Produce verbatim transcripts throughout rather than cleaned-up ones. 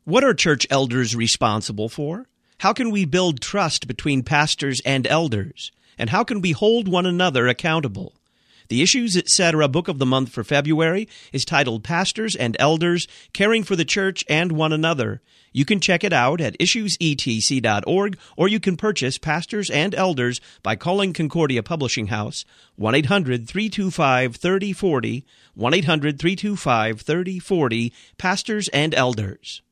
What are church elders responsible for? How can we build trust between pastors and elders? And how can we hold one another accountable? The Issues Etc. Book of the Month for February is titled Pastors and Elders, Caring for the Church and One Another. You can check it out at issues e t c dot org, or you can purchase Pastors and Elders by calling Concordia Publishing House, one eight hundred three two five three zero four zero, one eight hundred three two five three zero four zero, Pastors and Elders.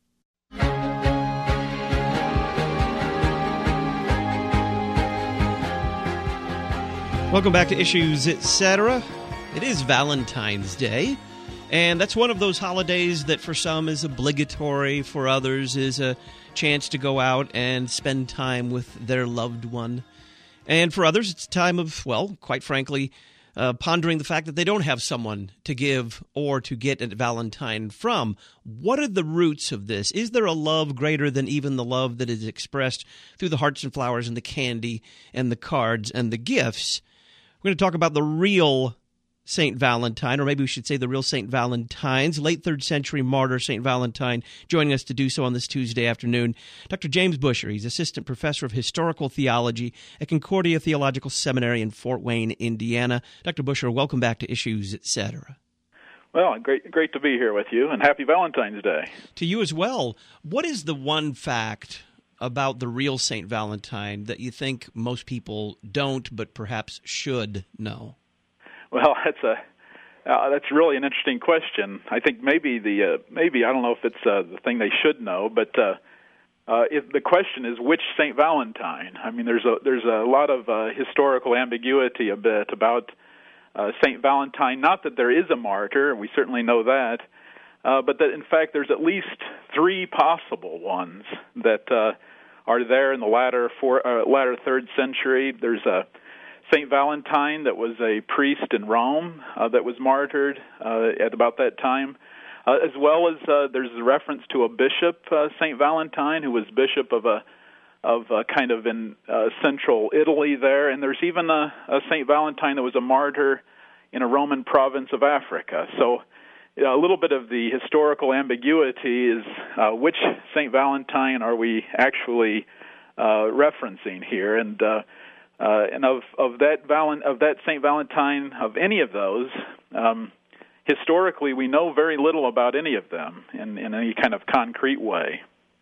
Welcome back to Issues Etc. It is Valentine's Day, and that's one of those holidays that for some is obligatory, for others is a chance to go out and spend time with their loved one. And for others, it's a time of, well, quite frankly, uh, pondering the fact that they don't have someone to give or to get a Valentine from. What are the roots of this? Is there a love greater than even the love that is expressed through the hearts and flowers and the candy and the cards and the gifts? We're going to talk about the real Saint Valentine, or maybe we should say the real Saint Valentine's, late third century martyr Saint Valentine, joining us to do so on this Tuesday afternoon. Doctor James Busher, he's Assistant Professor of Historical Theology at Concordia Theological Seminary in Fort Wayne, Indiana. Doctor Busher, welcome back to Issues Etc. Well, great great to be here with you, and happy Valentine's Day. To you as well. What is the one fact about the real Saint Valentine that you think most people don't, but perhaps should know? Well, that's a uh, that's really an interesting question. I think maybe the uh, maybe I don't know if it's uh, the thing they should know, but uh, uh, if the question is which Saint Valentine. I mean, there's a there's a lot of uh, historical ambiguity a bit about uh, Saint Valentine. Not that there is a martyr, we certainly know that, uh, but that in fact there's at least three possible ones that uh, are there in the latter four, uh, latter third century. There's a Saint Valentine that was a priest in Rome uh, that was martyred uh, at about that time, uh, as well as uh, there's a reference to a bishop, uh, Saint Valentine, who was bishop of a of a kind of in uh, central Italy there, and there's even a, a Saint Valentine that was a martyr in a Roman province of Africa. So a little bit of the historical ambiguity is uh, which Saint Valentine are we actually uh, referencing here, and uh, uh, and of of that Valen- of that Saint Valentine, of any of those, um, historically we know very little about any of them in, in any kind of concrete way.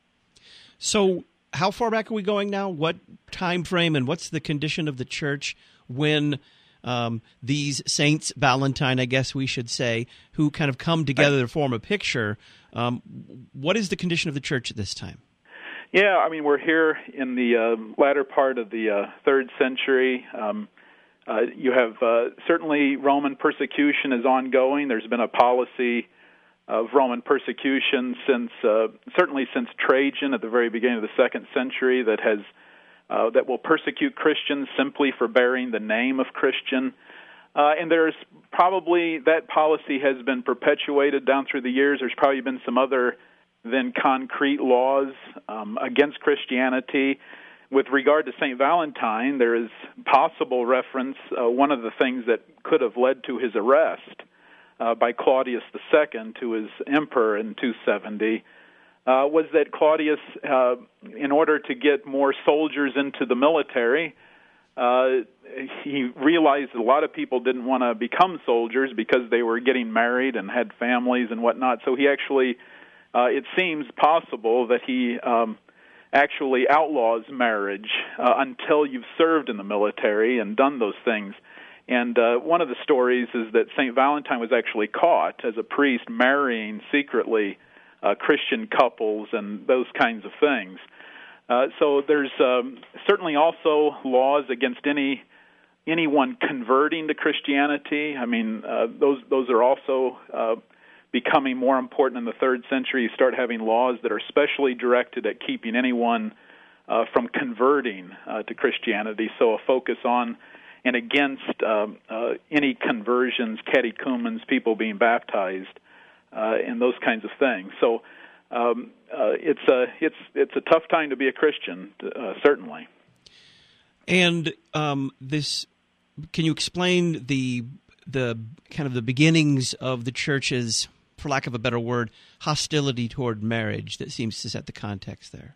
So, how far back are we going now? What time frame, and what's the condition of the church when Um, these saints, Valentine, I guess we should say, who kind of come together to form a picture? Um, what is the condition of the church at this time? Yeah, I mean, we're here in the uh, latter part of the uh, third century. Um, uh, you have uh, certainly Roman persecution is ongoing. There's been a policy of Roman persecution since uh, certainly since Trajan at the very beginning of the second century that has Uh, that will persecute Christians simply for bearing the name of Christian. Uh, and there's probably, that policy has been perpetuated down through the years. There's probably been some other then concrete laws um, against Christianity. With regard to Saint Valentine, there is possible reference, uh, one of the things that could have led to his arrest uh, by Claudius the Second, who was emperor in two seventy, Uh, was that Claudius, uh, in order to get more soldiers into the military, uh, he realized that a lot of people didn't want to become soldiers because they were getting married and had families and whatnot. So he actually, uh, it seems possible that he um, actually outlaws marriage uh, until you've served in the military and done those things. And uh, one of the stories is that Saint Valentine was actually caught as a priest marrying secretly Uh, Christian couples and those kinds of things. Uh, so there's um, certainly also laws against any anyone converting to Christianity. I mean, uh, those those are also uh, becoming more important in the third century. You start having laws that are specially directed at keeping anyone uh, from converting uh, to Christianity. So a focus on and against um, uh, any conversions, catechumens, people being baptized. Uh, and those kinds of things. So um, uh, it's a it's it's a tough time to be a Christian, uh, certainly. And um, this, can you explain the the kind of the beginnings of the church's for lack of a better word, hostility toward marriage that seems to set the context there?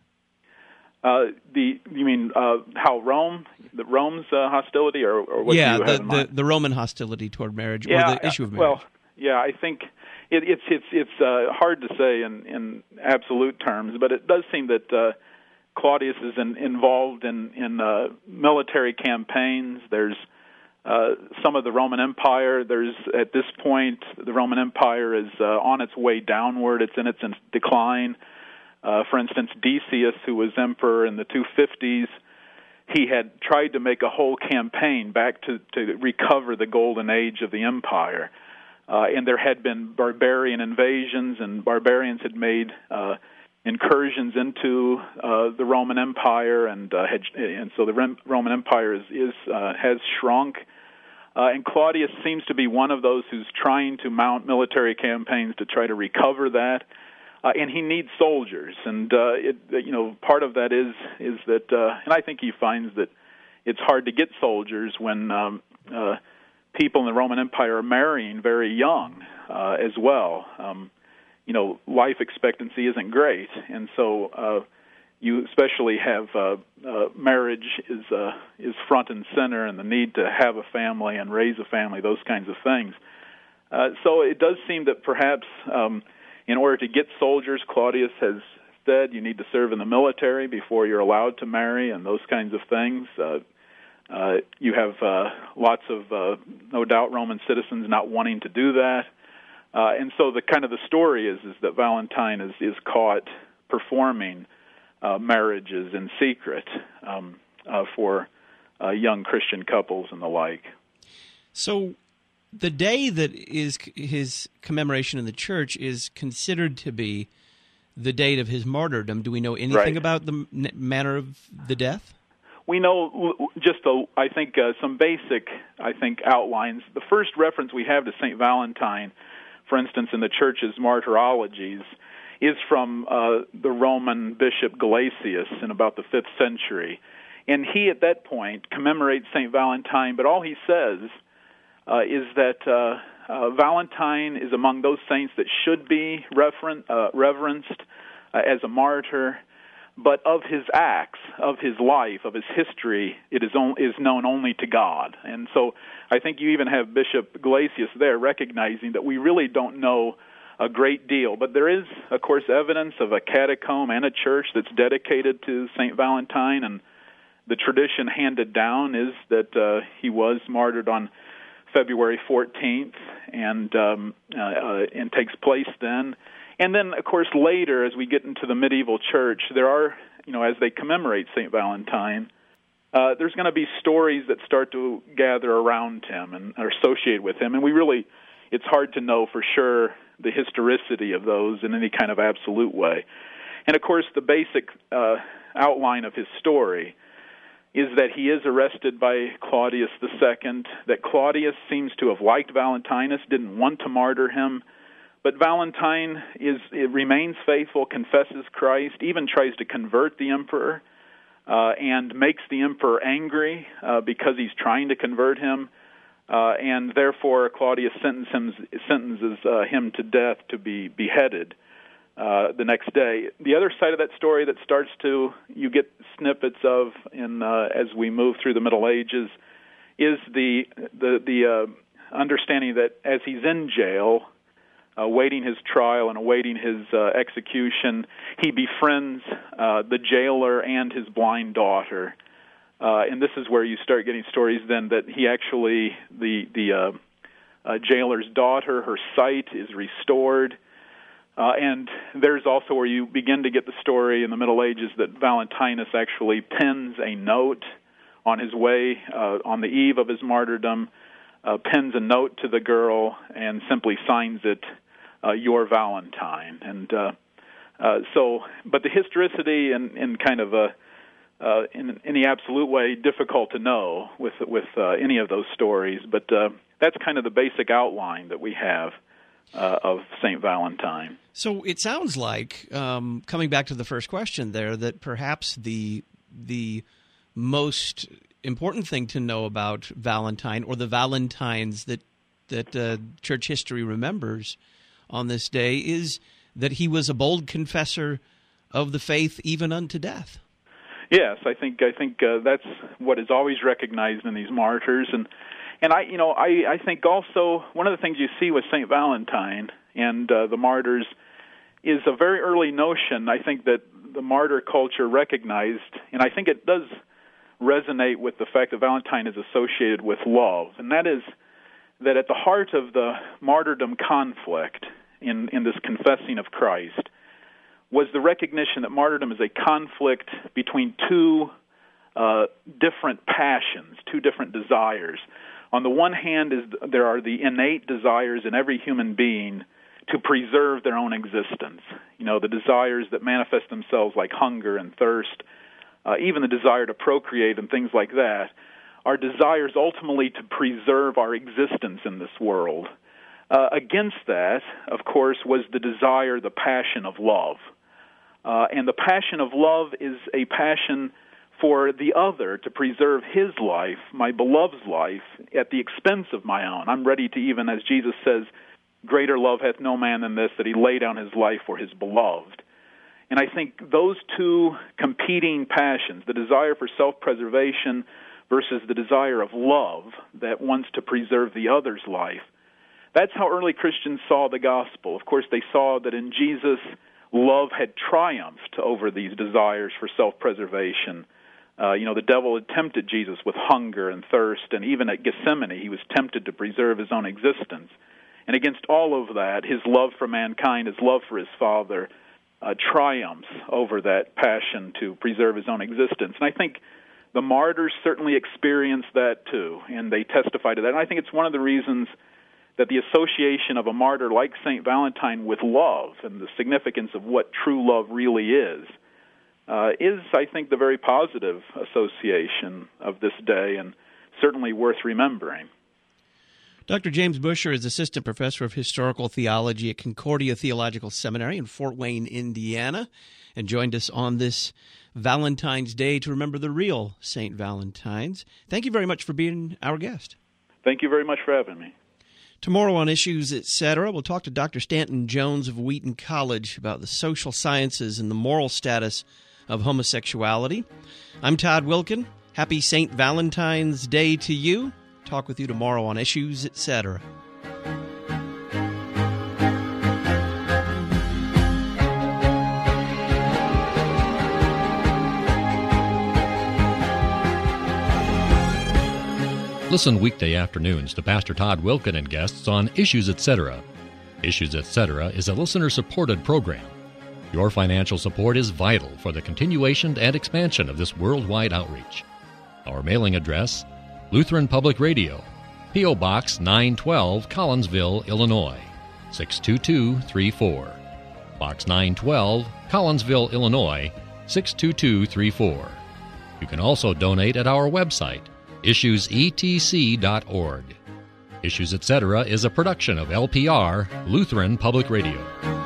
Uh, the you mean uh, how Rome, the Rome's uh, hostility, or, or what yeah, do you the, have in mind? the the Roman hostility toward marriage, yeah, or the issue of marriage. Well, yeah, I think it, it's it's it's uh, hard to say in, in absolute terms, but it does seem that uh, Claudius is in, involved in in uh, military campaigns. There's uh, some of the Roman Empire. There's at this point the Roman Empire is uh, on its way downward. It's in its decline. Uh, for instance, Decius, who was emperor in the two fifties, he had tried to make a whole campaign back to, to recover the golden age of the empire. Uh, and there had been barbarian invasions, and barbarians had made uh, incursions into uh, the Roman Empire, and uh, had, and so the Rem- Roman Empire is, is uh, has shrunk. Uh, and Claudius seems to be one of those who's trying to mount military campaigns to try to recover that. Uh, and he needs soldiers, and uh, it, you know, part of that is is that, uh, and I think he finds that it's hard to get soldiers when um, uh, people in the Roman Empire are marrying very young uh, as well. Um, you know, life expectancy isn't great, and so uh, you especially have uh, uh, marriage is uh, is front and center, and the need to have a family and raise a family, those kinds of things. Uh, so it does seem that perhaps. Um, In order to get soldiers, Claudius has said you need to serve in the military before you're allowed to marry and those kinds of things. Uh, uh, you have uh, lots of, uh, no doubt, Roman citizens not wanting to do that. Uh, and so the kind of the story is is that Valentine is, is caught performing uh, marriages in secret um, uh, for uh, young Christian couples and the like. So the day that is his commemoration in the church is considered to be the date of his martyrdom. Do we know anything right. about the manner of the death? We know just, a, I think, uh, some basic, I think, outlines. The first reference we have to Saint Valentine, for instance, in the church's martyrologies, is from uh, the Roman bishop Gelasius in about the fifth century. And he, at that point, commemorates Saint Valentine, but all he says Uh, is that uh, uh, Valentine is among those saints that should be referen- uh, reverenced uh, as a martyr, but of his acts, of his life, of his history, it is, on- is known only to God. And so I think you even have Bishop Gelasius there recognizing that we really don't know a great deal. But there is, of course, evidence of a catacomb and a church that's dedicated to Saint Valentine, and the tradition handed down is that uh, he was martyred on February fourteenth, and um, uh, uh, and takes place then. And then, of course, later, as we get into the medieval church, there are, you know, as they commemorate Saint Valentine, uh, there's going to be stories that start to gather around him and are associated with him. And we really, it's hard to know for sure the historicity of those in any kind of absolute way. And, of course, the basic uh, outline of his story is that he is arrested by Claudius the Second, that Claudius seems to have liked Valentinus, didn't want to martyr him, but Valentine is it remains faithful, confesses Christ, even tries to convert the emperor, uh, and makes the emperor angry uh, because he's trying to convert him, uh, and therefore Claudius sentences him, sentences uh, him to death to be beheaded Uh, the next day. The other side of that story that starts to, you get snippets of in uh, as we move through the Middle Ages, is the the, the uh, understanding that as he's in jail, uh, awaiting his trial and awaiting his uh, execution, he befriends uh, the jailer and his blind daughter. Uh, and this is where you start getting stories then that he actually, the, the uh, uh, jailer's daughter, her sight is restored. Uh, and there's also where you begin to get the story in the Middle Ages that Valentinus actually pens a note on his way, uh, on the eve of his martyrdom, uh, pens a note to the girl and simply signs it, uh, your Valentine. And uh, uh, so, but the historicity in, in kind of a, uh, in any absolute way, difficult to know with, with uh, any of those stories. But uh, that's kind of the basic outline that we have Uh, of Saint Valentine. So it sounds like, um, coming back to the first question there, that perhaps the the most important thing to know about Valentine, or the Valentines that that uh, church history remembers, on this day is that he was a bold confessor of the faith even unto death. Yes, I think I think uh, that's what is always recognized in these martyrs, and and I you know I, I think also one of the things you see with Saint Valentine and uh, the martyrs is a very early notion. I think that the martyr culture recognized, and I think it does resonate with the fact that Valentine is associated with love, and that is that at the heart of the martyrdom conflict in, in this confessing of Christ was the recognition that martyrdom is a conflict between two uh, different passions, two different desires. On the one hand, is there are the innate desires in every human being to preserve their own existence. You know, the desires that manifest themselves like hunger and thirst, uh, even the desire to procreate and things like that, are desires ultimately to preserve our existence in this world. Uh, against that, of course, was the desire, the passion of love. Uh, and the passion of love is a passion for the other, to preserve his life, my beloved's life, at the expense of my own. I'm ready to even, as Jesus says, greater love hath no man than this, that he lay down his life for his beloved. And I think those two competing passions, the desire for self-preservation versus the desire of love that wants to preserve the other's life, that's how early Christians saw the gospel. Of course, they saw that in Jesus, love had triumphed over these desires for self-preservation. Uh, you know, the devil had tempted Jesus with hunger and thirst, and even at Gethsemane, he was tempted to preserve his own existence. And against all of that, his love for mankind, his love for his Father, uh, triumphs over that passion to preserve his own existence. And I think the martyrs certainly experienced that too, and they testify to that. And I think it's one of the reasons that the association of a martyr like Saint Valentine with love and the significance of what true love really is, uh, is, I think, the very positive association of this day and certainly worth remembering. Doctor James Busher is Assistant Professor of Historical Theology at Concordia Theological Seminary in Fort Wayne, Indiana, and joined us on this Valentine's Day to remember the real Saint Valentine's. Thank you very much for being our guest. Thank you very much for having me. Tomorrow on Issues, et cetera, we'll talk to Doctor Stanton Jones of Wheaton College about the social sciences and the moral status of homosexuality. I'm Todd Wilkin. Happy Saint Valentine's Day to you. Talk with you tomorrow on Issues, et cetera. Listen weekday afternoons to Pastor Todd Wilkin and guests on Issues, et cetera. Issues, et cetera is a listener-supported program. Your financial support is vital for the continuation and expansion of this worldwide outreach. Our mailing address, Lutheran Public Radio, P O. Box nine twelve, Collinsville, Illinois, six two two three four. Box nine twelve, Collinsville, Illinois, six two two three four. You can also donate at our website, issues e t c dot org. Issues, et cetera is a production of L P R, Lutheran Public Radio.